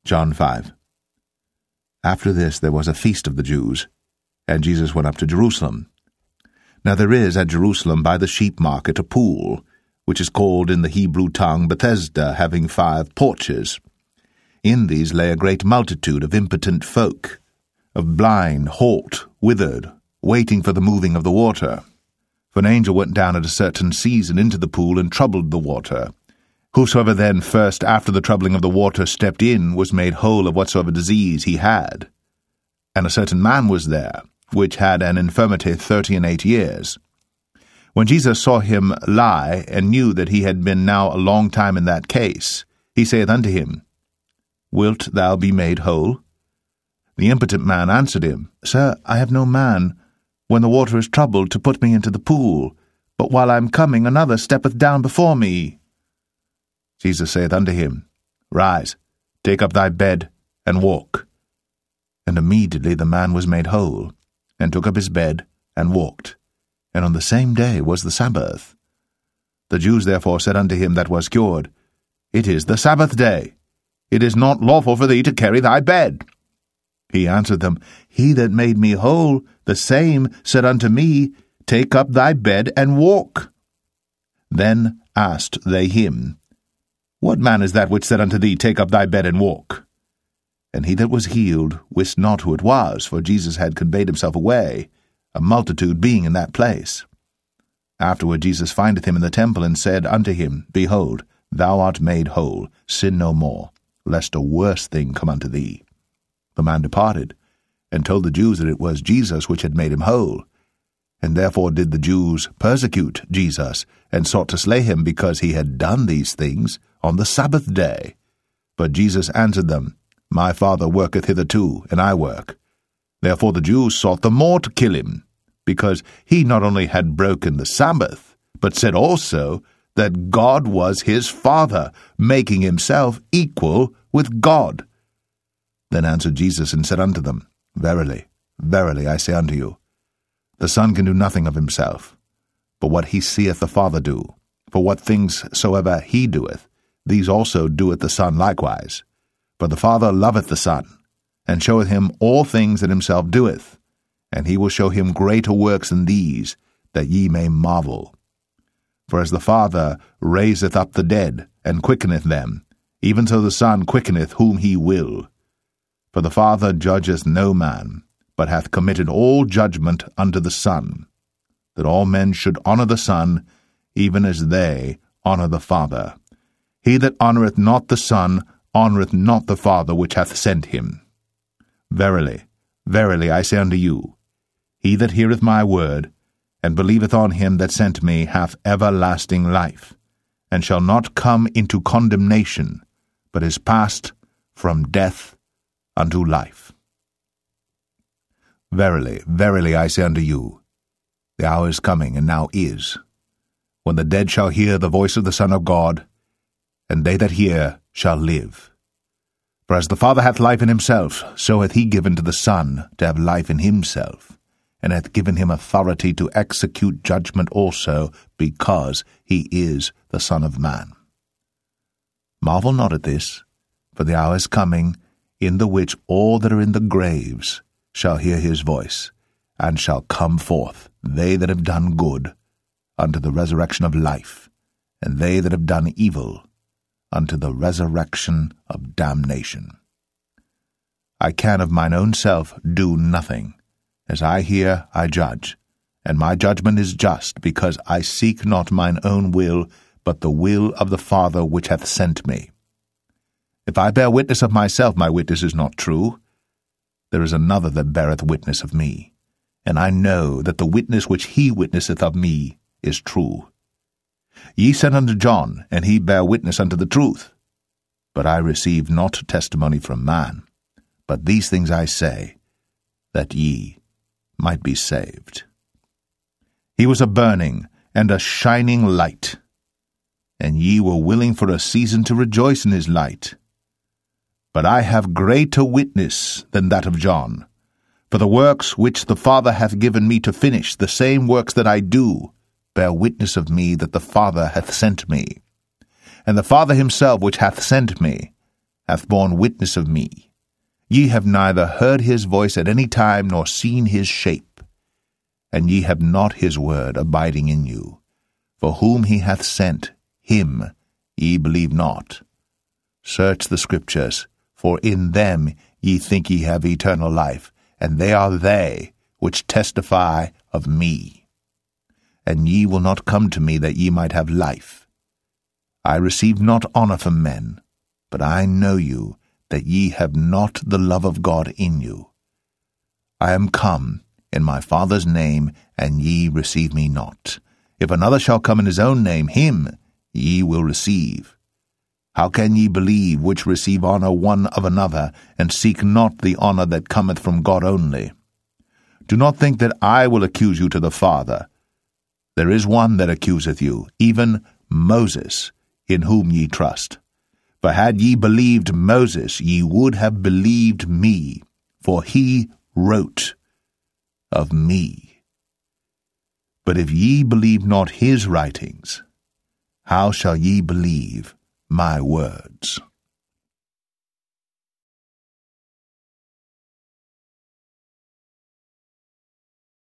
John 5. After this there was a feast of the Jews, and Jesus went up to Jerusalem. Now there is at Jerusalem by the sheep market a pool, which is called in the Hebrew tongue Bethesda, having 5 porches. In these lay a great multitude of impotent folk, of blind, halt, withered, waiting for the moving of the water. For an angel went down at a certain season into the pool and troubled the water. Whosoever then first after the troubling of the water stepped in was made whole of whatsoever disease he had. And a certain man was there, which had an infirmity 38 years. When Jesus saw him lie, and knew that he had been now a long time in that case, he saith unto him, Wilt thou be made whole? The impotent man answered him, Sir, I have no man, when the water is troubled, to put me into the pool, but while I am coming, another steppeth down before me. Jesus saith unto him, Rise, take up thy bed, and walk. And immediately the man was made whole, and took up his bed, and walked. And on the same day was the Sabbath. The Jews therefore said unto him that was cured, It is the Sabbath day. It is not lawful for thee to carry thy bed. He answered them, He that made me whole, the same said unto me, Take up thy bed, and walk. Then asked they him, What man is that which said unto thee, Take up thy bed, and walk? And he that was healed wist not who it was, for Jesus had conveyed himself away, a multitude being in that place. Afterward Jesus findeth him in the temple, and said unto him, Behold, thou art made whole, sin no more, lest a worse thing come unto thee. The man departed, and told the Jews that it was Jesus which had made him whole. And therefore did the Jews persecute Jesus, and sought to slay him, because he had done these things on the Sabbath day. But Jesus answered them, My Father worketh hitherto, and I work. Therefore the Jews sought the more to kill him, because he not only had broken the Sabbath, but said also that God was his Father, making himself equal with God. Then answered Jesus and said unto them, Verily, verily, I say unto you, the Son can do nothing of himself, but what he seeth the Father do. For what things soever he doeth, these also doeth the Son likewise. For the Father loveth the Son, and showeth him all things that himself doeth, and he will show him greater works than these, that ye may marvel. For as the Father raiseth up the dead, and quickeneth them, even so the Son quickeneth whom he will. For the Father judgeth no man, but hath committed all judgment unto the Son, that all men should honour the Son, even as they honour the Father. He that honoureth not the Son honoureth not the Father which hath sent him. Verily, verily, I say unto you, he that heareth my word, and believeth on him that sent me, hath everlasting life, and shall not come into condemnation, but is passed from death unto life. Verily, verily, I say unto you, the hour is coming, and now is, when the dead shall hear the voice of the Son of God, and they that hear shall live. For as the Father hath life in himself, so hath he given to the Son to have life in himself, and hath given him authority to execute judgment also, because he is the Son of Man. Marvel not at this, for the hour is coming, in the which all that are in the graves shall hear his voice, and shall come forth, they that have done good, unto the resurrection of life, and they that have done evil, unto the resurrection of damnation. I can of mine own self do nothing. As I hear, I judge, and my judgment is just, because I seek not mine own will, but the will of the Father which hath sent me. If I bear witness of myself, my witness is not true. There is another that beareth witness of me, and I know that the witness which he witnesseth of me is true. Ye sent unto John, and he bare witness unto the truth. But I receive not testimony from man, but these things I say, that ye might be saved. He was a burning and a shining light, and ye were willing for a season to rejoice in his light. But I have greater witness than that of John, for the works which the Father hath given me to finish, the same works that I do, bear witness of me that the Father hath sent me. And the Father himself which hath sent me hath borne witness of me. Ye have neither heard his voice at any time, nor seen his shape. And ye have not his word abiding in you. For whom he hath sent, him ye believe not. Search the Scriptures, for in them ye think ye have eternal life, and they are they which testify of me. And ye will not come to me that ye might have life. I receive not honour from men, but I know you, that ye have not the love of God in you. I am come in my Father's name, and ye receive me not. If another shall come in his own name, him ye will receive. How can ye believe which receive honour one of another, and seek not the honour that cometh from God only? Do not think that I will accuse you to the Father. There is one that accuseth you, even Moses, in whom ye trust. For had ye believed Moses, ye would have believed me, for he wrote of me. But if ye believe not his writings, how shall ye believe my words?